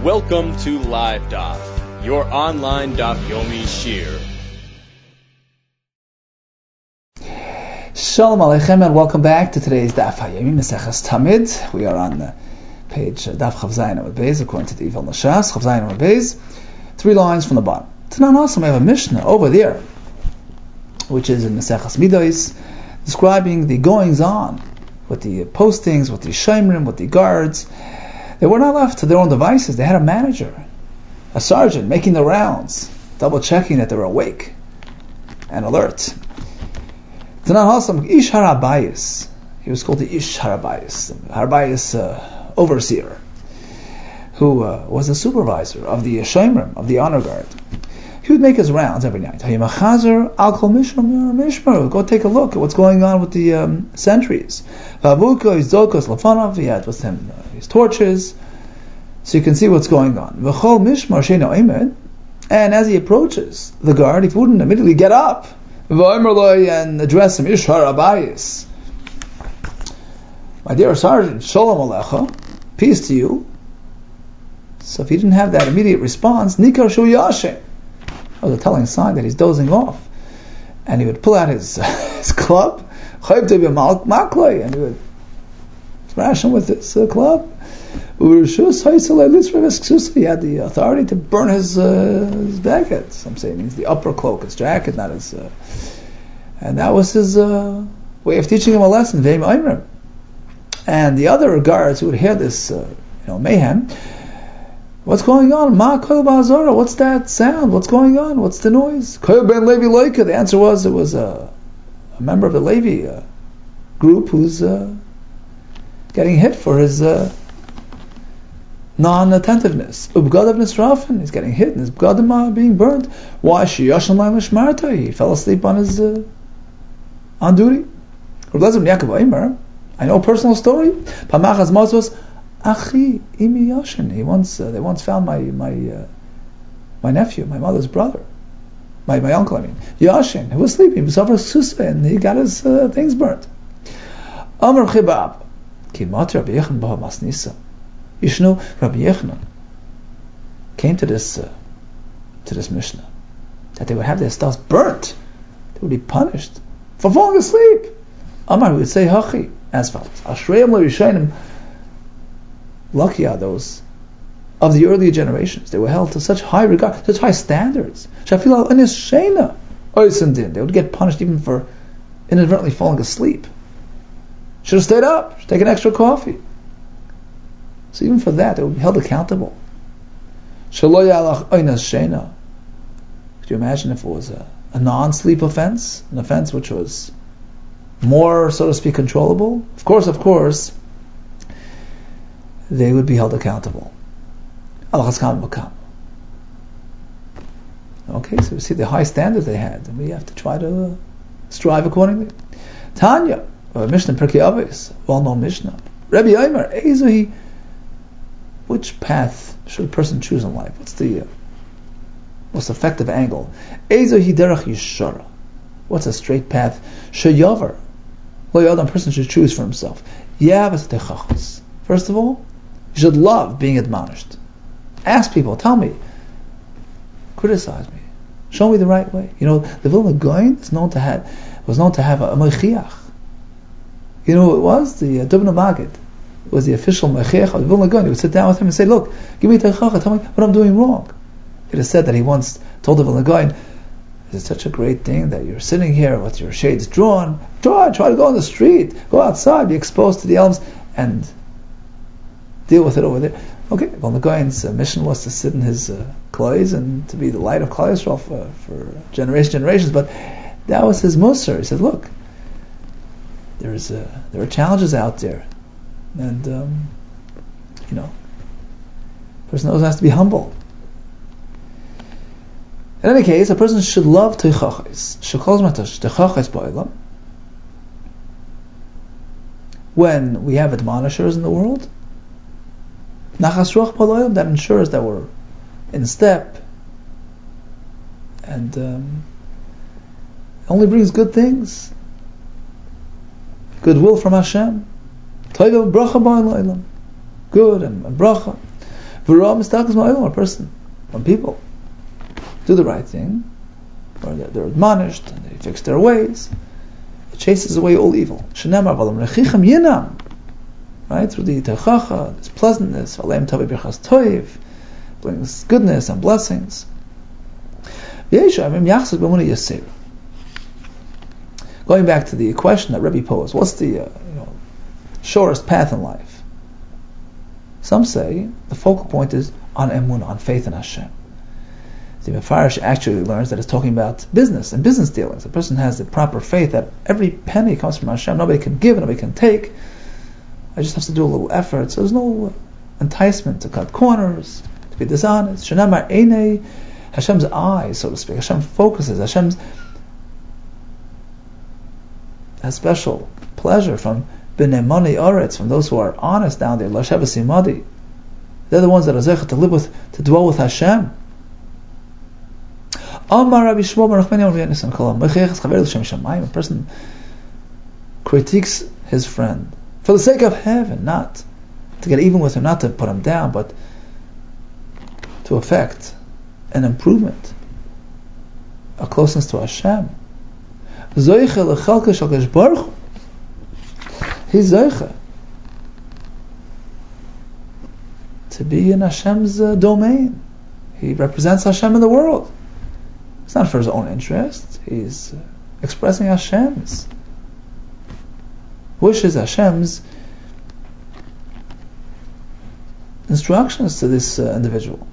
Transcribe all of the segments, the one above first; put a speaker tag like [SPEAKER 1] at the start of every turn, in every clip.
[SPEAKER 1] Welcome to Live Daf, your online Daf Yomi Shir.
[SPEAKER 2] Shalom Aleichem and welcome back to today's Daf Yomi Maseches Tamid. We are on page Daf Chav Zayin Amud Beis, according to the Ival Nashas, Chav Zayin Amud Beis, 3 lines from the bottom. Tanan also we have a Mishnah over there, which is in Maseches Midos, describing the goings on with the postings, with the shemrim, with the guards. They were not left to their own devices. They had a manager, a sergeant, making the rounds, double checking that they were awake and alert. Tanan Hasam Ish Harabayis. He was called the Ish Harabayis, Harabayis overseer, who was the supervisor of the shemrim, of the honor guard. He would make his rounds every night. Go take a look at what's going on with the sentries. He had with him his torches, so you can see what's going on. And as he approaches the guard, he wouldn't immediately get up and address him, my dear sergeant, Shalom Alecha, peace to you. So if he didn't have that immediate response, Nikar Shu Yashin, that was a telling sign that he's dozing off. And he would pull out his club, and he would thrash him with his club. He had the authority to burn his jacket. Some say it means the upper cloak, his jacket, not his. And that was his way of teaching him a lesson. And the other guards who would hear this, mayhem. What's going on? What's that sound? What's going on? What's the noise? The answer was it was a member of the Levi group who's getting hit for his non-attentiveness. He's getting hit and his bgadim are being burnt. Why? He fell asleep on his on duty. I know a personal story. Achi imi Yashin. They once found my nephew, my mother's brother, my uncle. Yashin, who was sleeping, and he got his things burnt. Amar Chibab, ki mater Rabbi Yechon b'ha masnisa. Yishnu Rabbi Yechon came to this Mishnah that they would have their stuff burnt. They would be punished for falling asleep. Amar would say Hachi as follows: Ashrayim lo lucky are those of the earlier generations. They were held to such high regard, such high standards. They would get punished even for inadvertently falling asleep. Should have stayed up, should have taken extra coffee. So even for that, they would be held accountable. Could you imagine if it was a non-sleep offense, an offense which was more, so to speak, controllable? Of course, they would be held accountable. Okay, so we see the high standards they had, and we have to try to strive accordingly. Tanya, Mishnah Pirkei Avos, well-known Mishnah. Rabbi Yomer, Ezohi, which path should a person choose in life? What's the most effective angle? Ezohi derech yishara. What's a straight path? Sheyavar. Lo yadam, person should choose for himself. Yavas techachos. First of all, you should love being admonished. Ask people, tell me, criticize me, show me the right way. The Vilna Gaon was known to have a Mechiach. You know who it was? The Dubna Magid was the official Mechiach of the Vilna Gaon. He would sit down with him and say, look, give me Teichacha, tell me what I'm doing wrong. It is said that he once told the Vilna Gaon, it's such a great thing that you're sitting here with your shades drawn. Try to go on the street, go outside, be exposed to the elms, and deal with it over there. Okay, well, the Gaon's mission was to sit in his clothes and to be the light of Klal Yisrael for generations. But that was his musar. He said, "Look, there are challenges out there, and a person always has to be humble." In any case, a person should love teichachos. Shekol zmatash teichachos ba'olam. When we have admonishers in the world, nachas ruach ba'olam, that ensures that we're in step, and only brings good things, goodwill from Hashem. Toiv bracha ba'olam, good and bracha. A person, when people do the right thing, or they're admonished and they fix their ways, it chases away all evil. Right? Through the techacha, this pleasantness, brings goodness and blessings. Going back to the question that Rebbe posed, what's the shortest path in life? Some say the focal point is on emunah, on faith in Hashem. The Mefarish actually learns that it's talking about business and business dealings. A person has the proper faith that every penny comes from Hashem. Nobody can give, nobody can take. I just have to do a little effort. So there's no enticement to cut corners, to be dishonest. Shenamar Einei, Hashem's eyes, so to speak. Hashem focuses. Hashem has special pleasure from B'nei Mani Oretz, from those who are honest down there. L'Shevas Imadi. They're the ones that are zeichet to live with, to dwell with Hashem. A person critiques his friend for the sake of heaven, not to get even with him, not to put him down, but to effect an improvement, a closeness to Hashem. He's Zoicha to be in Hashem's domain. He represents Hashem in the world. It's not for his own interest. He's expressing Hashem's wishes, Hashem's instructions to this individual.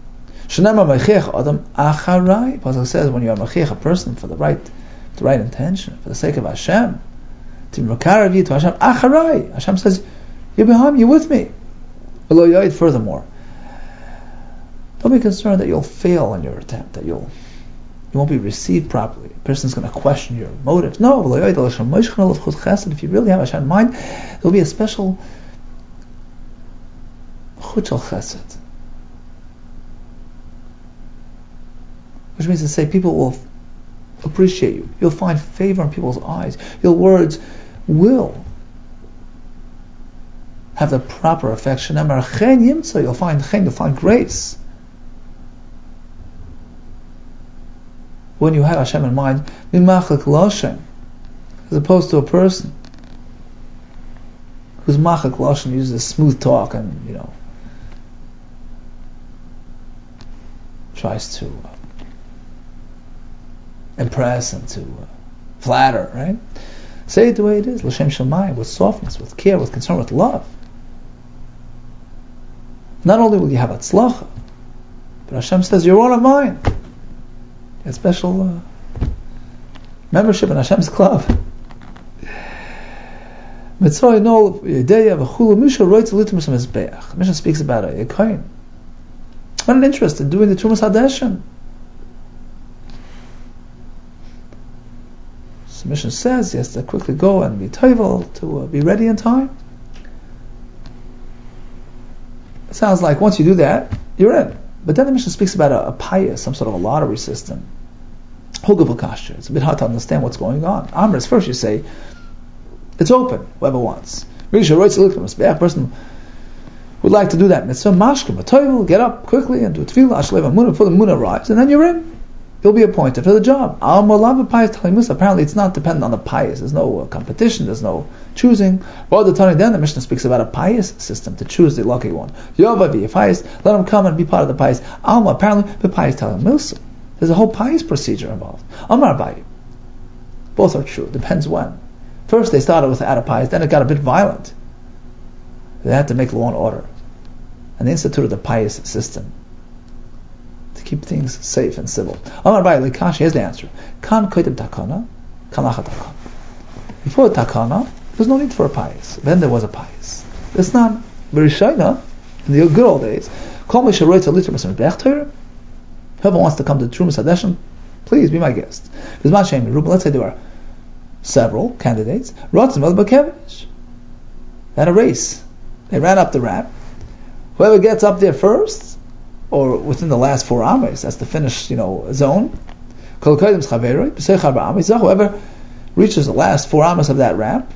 [SPEAKER 2] Pasuk says, when you are machiach a person for the right intention, for the sake of Hashem, to mekarav you to Hashem, acharai. Hashem says, you're behind me, you're with me. Furthermore, don't be concerned that you'll fail in your attempt, that you won't be received properly. A person's going to question your motives. No, if you really have Hashem in mind, there'll be a special chut shel chesed, which means to say people will appreciate you. You'll find favor in people's eyes. Your words will have the proper effect. You'll find grace. When you have Hashem in mind, as opposed to a person whose machak lashon uses smooth talk and tries to impress and to flatter, right? Say it the way it is, l'shem shamayim, with softness, with care, with concern, with love. Not only will you have atzlacha, but Hashem says, you're one of mine. A special membership in Hashem's club. Mishnah speaks about a kohen. What an interest in doing the Trumas Hadeshin. So Mishnah says he has to quickly go and be toivel to be ready in time. It sounds like once you do that, you're in. But then the Mishnah speaks about a pious, some sort of a lottery system. It's a bit hard to understand what's going on. Amris, first you say, it's open, whoever wants. A person would like to do that. Mitzvah mashkim, a toivel, get up quickly and do a tefillah, ashlev amunah, before the moon arrives, and then you're in. You'll be appointed for the job. Apparently it's not dependent on the pious. There's no competition, there's no choosing. Then the Mishnah speaks about a pious system to choose the lucky one. Yovavi, pious, let him come and be part of the pious. Alma, apparently the pious Talmilsa. There's a whole pious procedure involved. Amar Bayi. Both are true, depends when. First they started with out of pious, then it got a bit violent. They had to make law and order. And they instituted the pious system to keep things safe and civil. Amar Bayi Likash, here's the answer. Kan koidim takana, kan lacha takana. Before the takana, there's no need for a pious. Then there was a pious. It's not Berishayna, in the good old days. Whoever wants to come to the Trumas Hadeshin, please be my guest. Let's say there are several candidates. They had a race. They ran up the ramp. Whoever gets up there first, or within the last 4 ames, that's the finish, zone. Whoever reaches the last 4 ames of that ramp,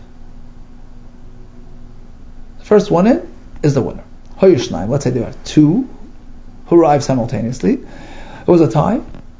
[SPEAKER 2] the first one in is the winner. Let's say there are 2 who arrived simultaneously. It was a tie.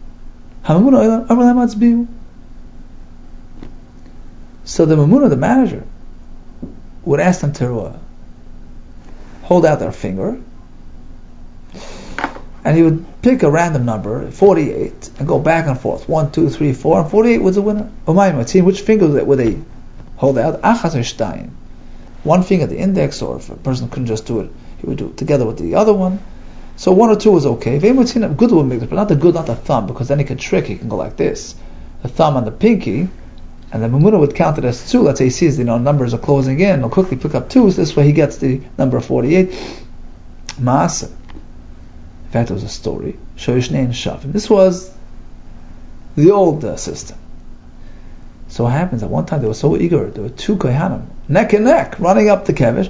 [SPEAKER 2] So the Mamuna, the manager, would ask them to hold out their finger, and he would pick a random number, 48, and go back and forth. 1, 2, 3, 4, and 48 was the winner. Which finger would they hold out? One finger, the index, or if a person couldn't just do it, he would do it together with the other one. So 1 or 2 was okay. Good would make it, but not the thumb, because then he could trick. He can go like this, the thumb and the pinky, and the Mamuna would count it as 2. Let's say he sees numbers are closing in, he'll quickly pick up 2s. This way he gets the number 48. Maasa. In fact, there was a story. This was the old system. So what happens, at one time they were so eager, there were 2 kohanim, neck and neck, running up the kevish,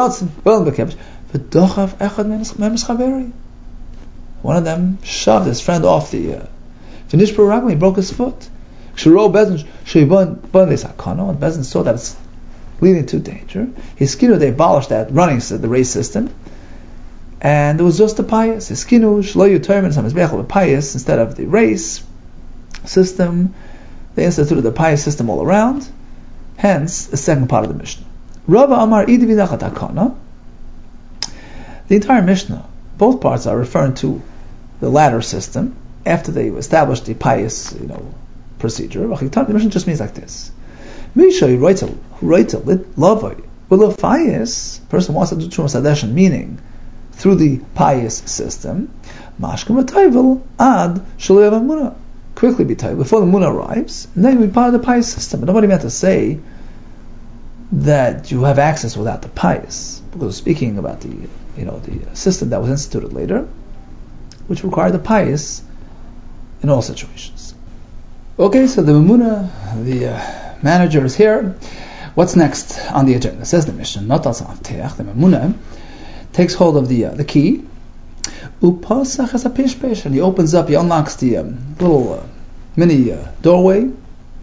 [SPEAKER 2] one of them shoved his friend off the he broke his foot. And Bezin saw that it's leading to danger. They abolished that the race system, and it was just the pious. Instead of the race system, they instituted the pious system all around. Hence, the second part of the Mishnah. The entire Mishnah, both parts are referring to the latter system after they established the pious, procedure. The Mishnah just means like this: person wants to do Trumas Hadeshin, meaning through the pious system. Quickly be tied before the Muna arrives, and then you be part of the pious system. But nobody meant to say that you have access without the pious, because speaking about the system that was instituted later, which required the pious in all situations. Okay, so the Mamuna, the manager, is here. What's next on the agenda? Says the Mishnah, the Mamuna takes hold of the key, and he opens up, he unlocks the little mini doorway,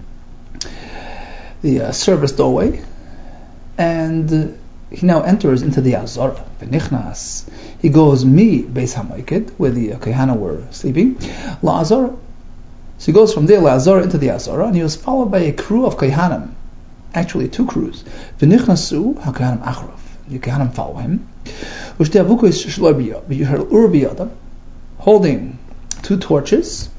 [SPEAKER 2] the service doorway, and he now enters into the Azara. He goes Beis HaMoiked, where the Kahana were sleeping, La Azara. So he goes from there, La Azara, into the Azara, and he was followed by a crew of Kahanim, actually 2 crews. V'nichnasu HaKahanim Achraf. The Kahanim follow him. Holding 2 torches,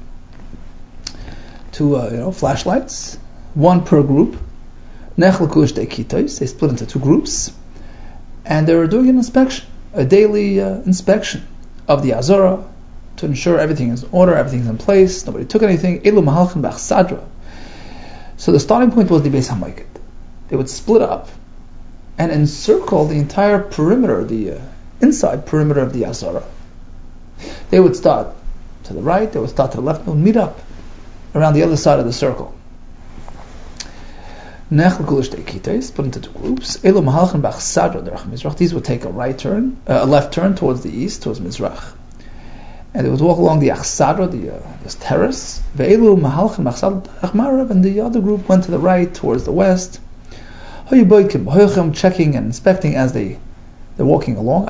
[SPEAKER 2] 2 flashlights, 1 per group. They split into 2 groups, and they were doing an inspection, a daily inspection of the Azara, to ensure everything is in order, everything's in place, nobody took anything. So the starting point was the Beis HaMoiked. They would split up and encircle the entire perimeter, the inside perimeter of the Azara. They would start to the right, they would start to the left, they would meet up around the other side of the circle. Split into 2 groups. These would take a left turn towards the east, towards Mizrach. And they would walk along the Achsadra, this terrace. And the other group went to the right, towards the west. Checking and inspecting as they're walking along,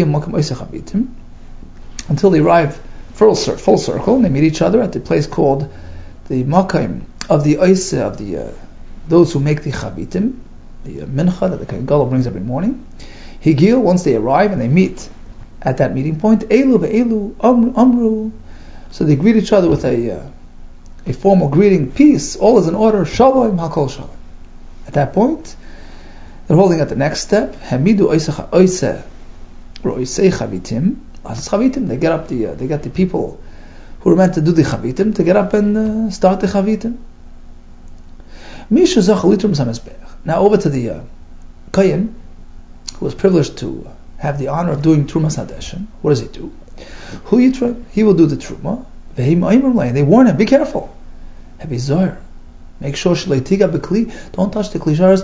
[SPEAKER 2] until they arrive full circle, and they meet each other at the place called the Makaim of the Oise, of the those who make the Chavitim, the Mincha that the Kohen Gadol brings every morning. Higil, once they arrive and they meet at that meeting point, Elu ve'elu amru, so they greet each other with a formal greeting, peace, all is in order, shalom hakol shalom. At that point, they're holding at the next step, Hamidu oise ro'isei chavitim, they get up they get the people who are meant to do the chavitim to get up and start the chavitim. Now over to the Kohen, who was privileged to have the honor of doing Trumas Hadeshin. What does he do? He will do the Truma. They warn him, be careful. Make sure don't touch the klishars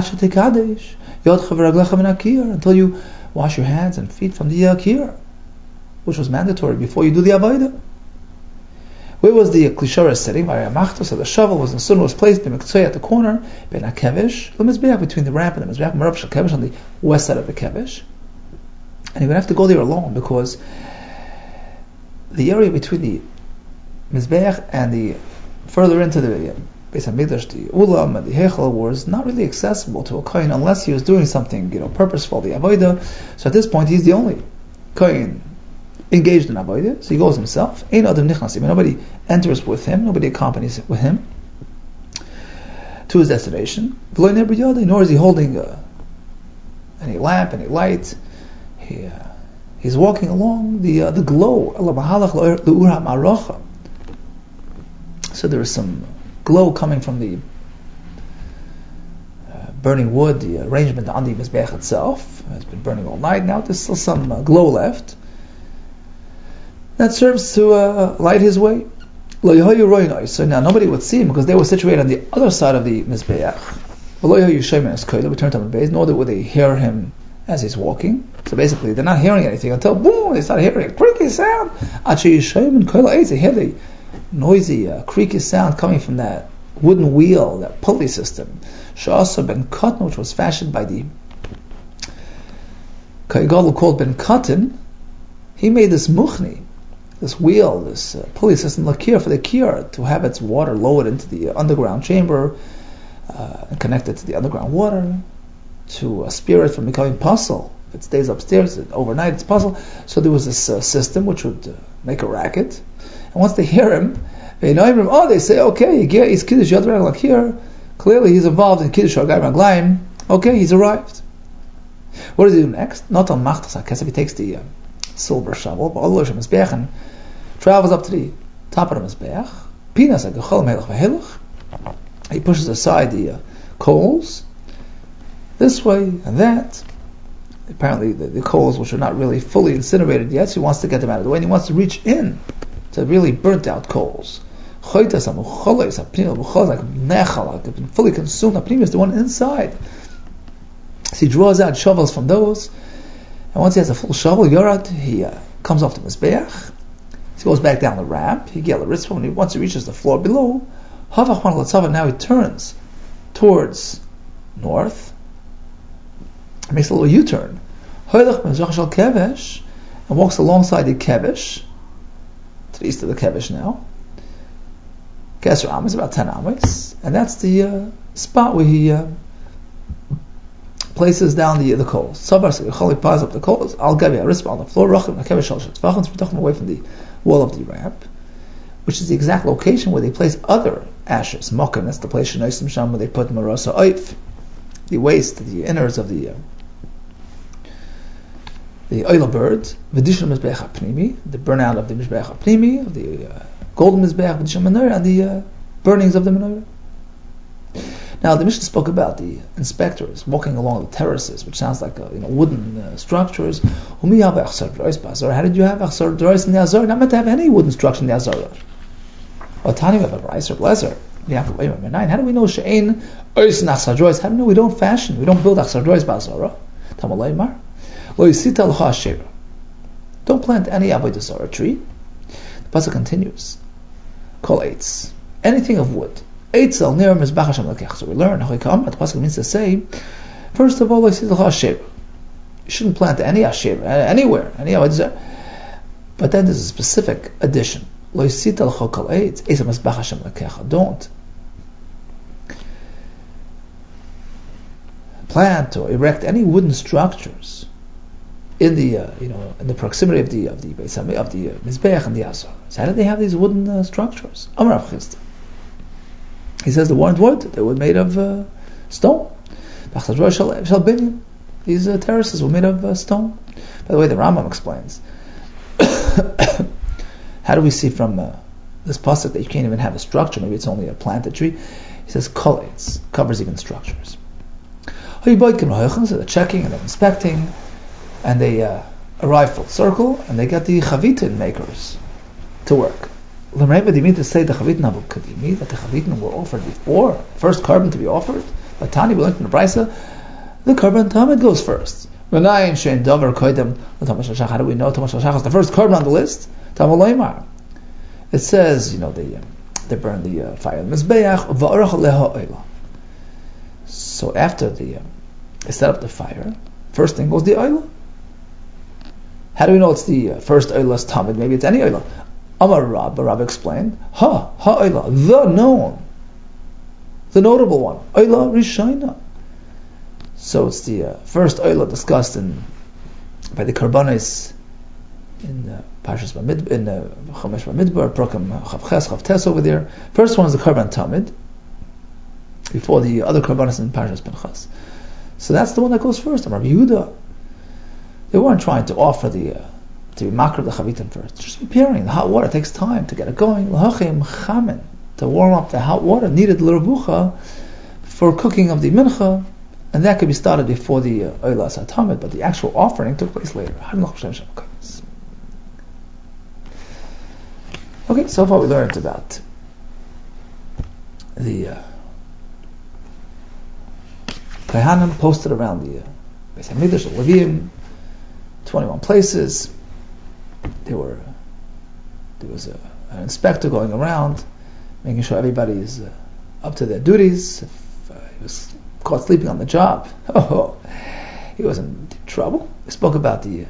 [SPEAKER 2] until you wash your hands and feet from the Yakir, which was mandatory before you do the Avodah. Where was the klishara sitting? So the shovel was, the sun was placed at the corner, between the ramp and the mizbeach, on the west side of the kevish. And he would have to go there alone, because the area between the Mizbeach and the further into the Beis HaMikdash, the Ulam and the Heichal, was not really accessible to a Kohen unless he was doing something, purposeful, the Avodah. So at this point, he's the only Kohen engaged in Avodah. So he goes himself. Ein Adam Nichnas. Nobody enters with him. Nobody accompanies with him to his destination. Nor is he holding any lamp, any light. He's walking along the glow. So there is some glow coming from the burning wood. The arrangement on the Mizbeach itself has been burning all night. Now there's still some glow left that serves to light his way. So now nobody would see him because they were situated on the other side of the Mizbeach. We turned on the base, nor would they hear him as he's walking. So basically they're not hearing anything until boom, they start hearing a creaky sound. They hear the noisy, creaky sound coming from that wooden wheel, that pulley system. Sha'asa ben Katan, which was fashioned by the Kaigadol called Ben Katan. He made this muchni, this wheel, this pulley system, lakir, for the kir, to have its water lowered into the underground chamber and connected to the underground water, to spare it from becoming puzzle. If it stays upstairs overnight, it's puzzle. So there was this system which would make a racket. And once they hear him, they say, okay, he's Kiddush Yad Lakir. Clearly he's involved in Kiddush Yad Raglaim. Okay, he's arrived. What does he do next? Not on Machtas HaKesef, he takes the silver shovel, and travels up to the top of the Mizbeach. Pinas HaGechol Melech V'Helech. He pushes aside the coals, this way and that. Apparently the coals, which are not really fully incinerated yet, so he wants to get them out of the way, and he wants to reach in to really burnt out coals. Like nechal, they've been fully consumed. Apnim is the one inside. So he draws out shovels from those, and once he has a full shovel, Yorad, he comes off the Mizbeach. He goes back down the ramp. Once he reaches the floor below, now he turns towards north. He makes a little U-turn. And walks alongside the Kevesh, to the east of the Kevesh now. Kesser Am is about 10 amas, and that's the spot where he places down the coals. He piles up the coals. Al Gabi Arispa on the floor. Away from the wall of the ramp, which is the exact location where they place other ashes. Mokim, that's the place Shenoisim Sham where they put Marasa Oif, the waste, the innards of the Oila bird, V'dishon Mizbeach HaPnimi, the burnout of the Mizbeach HaPnimi, of the golden Mizbeach, V'dishon Menorah, and the burnings of the Menorah. Now the Mishnah spoke about the inspectors walking along the terraces, which sounds like wooden structures. How did you have Achsar D'Oros in the Azor? Not meant to have any wooden structure in the Azor. Or Tani, we have a Rice or Blazer. How do we know She'ein Ois and Achsar D'Oros? How do we know we don't fashion, we don't build Achsar D'Oros Ba'Azorah? Tamalei Mar. Don't plant any Avodah Zarah tree. The pasuk continues. Call eitz, anything of wood. Eitzel near Mizbach Hashem Lekech. So we learn how the pasuk means to say, first of all, you shouldn't plant any asher anywhere, any Avodah Zarah. But then there's a specific addition. Don't plant or erect any wooden structures in the in the proximity of the Mizbeach and the Azor. So how did they have these wooden structures? Amar Rav Chisda. He says they weren't wood; they were made of stone. These terraces were made of stone. By the way, the Rambam explains. How do we see from this pasuk that you can't even have a structure? Maybe it's only a planted tree. He says kolates, covers even structures. So they're checking and they're inspecting, and they arrive full circle, and they get the chavitin makers to work. Remember, they mean to say the chavitin avu kadimi, that the chavitin were offered before, first carbon to be offered. But Tani, we learned from the Brisa, the carbon tamid goes first. How do we know Tamash Shachar is the first carbon on the list? It says, they burn the fire in the Mizbeach. So after they set up the fire, first thing goes the oil. How do we know it's the first Eilas Tamid? Maybe it's any Eilah. Amar Rab, Rab explained, Eilah, the known, the notable one, Eilah Rishayna. So it's the first Eilah discussed by the Karbanis in Parshas Bamidbar, in Chumash Bamidbar, Prokem Chav Ches, Chav Tes over there. First one is the Karban Tamid, before the other Karbanis in Parshas Pinchas. So that's the one that goes first. Rabbi Yehuda, they weren't trying to offer to be makar the chavitim first. Just preparing the hot water takes time to get it going. L'hachim chamin, to warm up the hot water needed l'rebucha for cooking of the mincha, and that could be started before the Eilas HaTamid, but the actual offering took place later. Okay, so far we learned about the Kohanim posted around the Beis Hamikdash, the Levim, 21 places. There was an inspector going around, making sure everybody is up to their duties. If he was caught sleeping on the job, he was in deep trouble. He spoke about the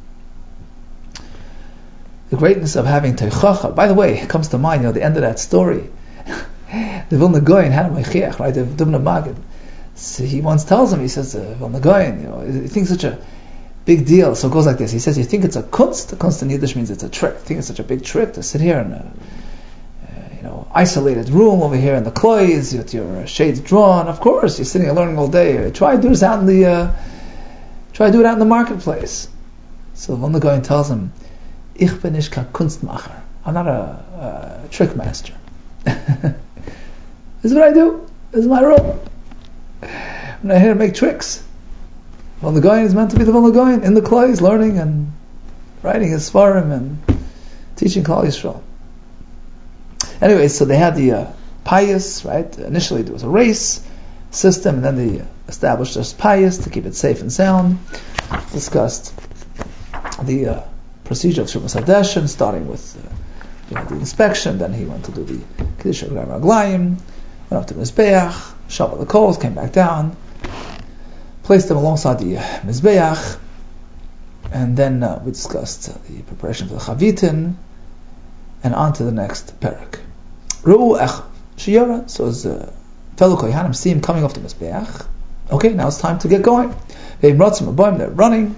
[SPEAKER 2] greatness of having teichacha. By the way, it comes to mind, the end of that story. The Vilna Gaon had a meichiach, right? The Dubna Magid. So he once tells him, he says, Vilna Gaon, he thinks such a big deal. So it goes like this. He says, you think it's a kunst? A kunst in Yiddish means it's a trick. You think it's such a big trick to sit here in a isolated room over here in the clothes with your shades drawn. Of course, you're sitting and learning all day. Try to do this out in the marketplace. So Vilna Gaon tells him, Ich bin nicht kein Kunstmacher. I'm not a trick master. This is what I do. This is my role. I'm not here to make tricks. Vilna Gaon is meant to be the Vilna Gaon in the clothes, learning and writing his Svarim and teaching Klal Yisrael. Anyway, so they had the pious, right? Initially there was a race system, and then they established this pious to keep it safe and sound. Discussed the procedure of Shumas Hadeshin, starting with the inspection. Then he went to do the Kiddush Raglayim, went up to Mizbeach, shoveled the coals, came back down, placed them alongside the Mizbeach, and then we discussed the preparation for the Chavitin, and on to the next parak. Ru'u Ech Shiyara, so as fellow Kohanim see him coming off the Mizbeach. Okay, now it's time to get going. They're running.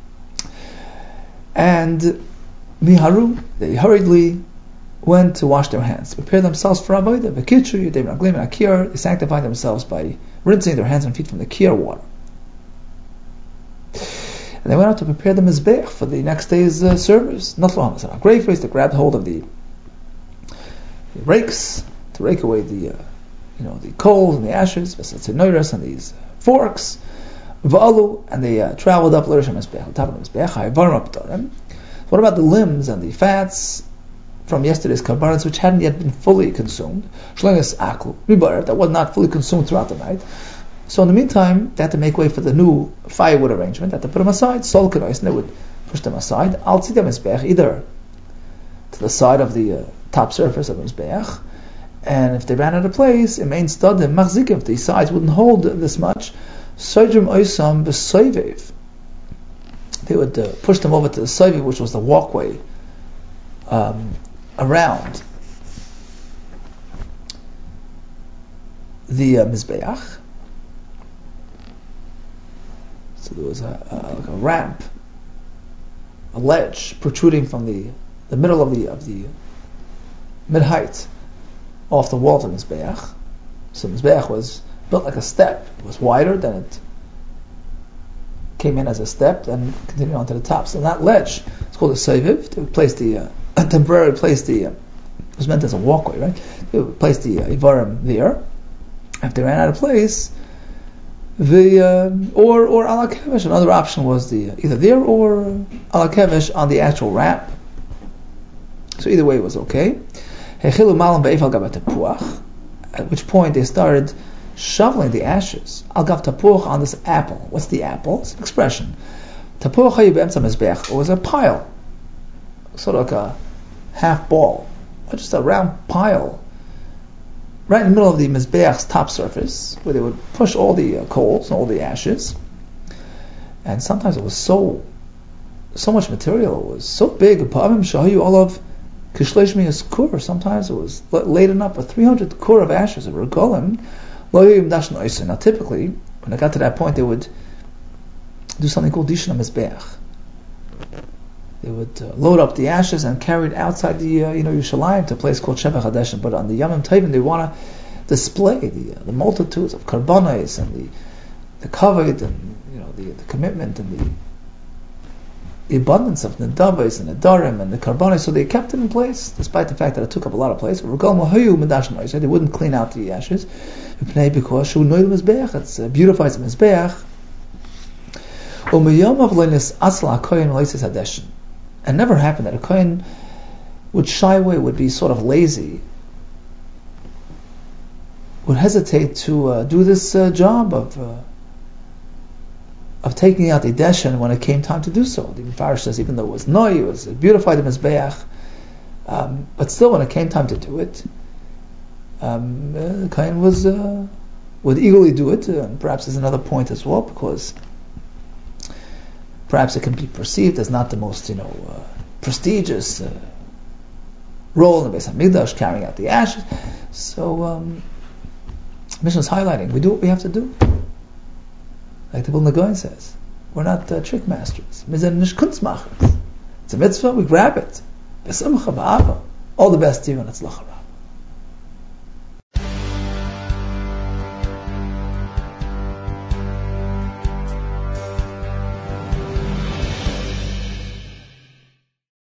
[SPEAKER 2] And Miharu, they hurriedly went to wash their hands, prepare themselves for Avodah. They sanctify themselves by rinsing their hands and feet from the Kiyar water. And they went out to prepare the Mizbeach for the next day's service. Not long, it's a great face. They grabbed hold of the rakes to rake away the coals and the ashes, and these forks. And they traveled up L'Rishon Mizbeach, on top of the Mizbeach. What about the limbs and the fats from yesterday's karbanos, which hadn't yet been fully consumed? That was not fully consumed throughout the night. So in the meantime, they had to make way for the new firewood arrangement. They had to put them aside. And they would push them aside. I'll see them Mizbeach, either to the side of the top surface of the Mizbeach, and if they ran out of place, it main stud machzikim, if the sides wouldn't hold this much, they would push them over to the soiviv, which was the walkway around the Mizbeach. So there was like a ramp, a ledge protruding from the middle of the mid-height off the wall of the Mizbeach. So Mizbeach was built like a step. It was wider, then it came in as a step, then continued on to the top. So that ledge, it's called a soiviv. They would place temporarily place it was meant as a walkway, right? They would place the Ivarim there. If they ran out of place, or ala kevesh. Another option was either there or ala kevesh on the actual ramp. So either way it was okay. At which point they started shoveling the ashes al gav tapuach on this apple. What's the apple? It's an expression. Tapuach hayu be'emtza mizbeach. It was a pile, sort of like a half ball, or just a round pile, right in the middle of the mizbeach's top surface, where they would push all the coals and all the ashes. And sometimes it was so so much material. It was so big. Sometimes it was laden up with 300 kur of ashes of regolim. Now, typically, when it got to that point, they would do something called Dishon HaMizbeach. They would load up the ashes and carry it outside the Yerushalayim to a place called Shevach Hadeshin. But on the Yom Tovim, they want to display the multitudes of karbanos and the kavod and the commitment and the abundance of nedavos and nedarim and the karbanos. So they kept it in place, despite the fact that it took up a lot of place. They wouldn't clean out the ashes because it beautifies the mizbeach. It never happened that a kohen would shy away, would be sort of lazy, would hesitate to do this job of taking out the deshen when it came time to do so. The Mefarish says even though it was noi, it beautified the mizbeach, but still when it came time to do it, the kohen would eagerly do it. And perhaps there's another point as well, because perhaps it can be perceived as not the most prestigious role in the Beis Hamikdash, carrying out the ashes. So Mishnah is highlighting, we do what we have to do. Like the Vilna Gaon says, we're not trick masters. It's a mitzvah, we grab it. All the best to you, and it's lacharab.